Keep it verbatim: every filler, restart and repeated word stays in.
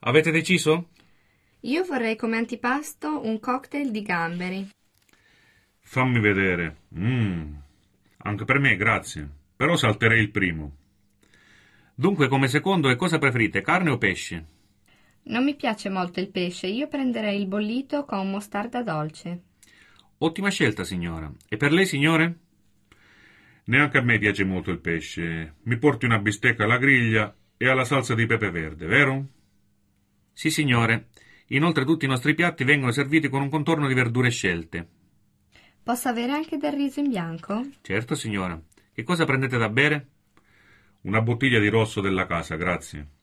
Avete deciso? Io vorrei come antipasto un cocktail di gamberi. Fammi vedere. Mmm. Anche per me, grazie. Però salterei il primo. Dunque, come secondo, che cosa preferite, carne o pesce? Non mi piace molto il pesce, io prenderei il bollito con mostarda dolce. Ottima scelta, signora. E per lei, signore? Neanche a me piace molto il pesce. Mi porti una bistecca alla griglia e alla salsa di pepe verde, vero? Sì, signore. Inoltre tutti i nostri piatti vengono serviti con un contorno di verdure scelte. Posso avere anche del riso in bianco? Certo, signora. Che cosa prendete da bere? Una bottiglia di rosso della casa, grazie.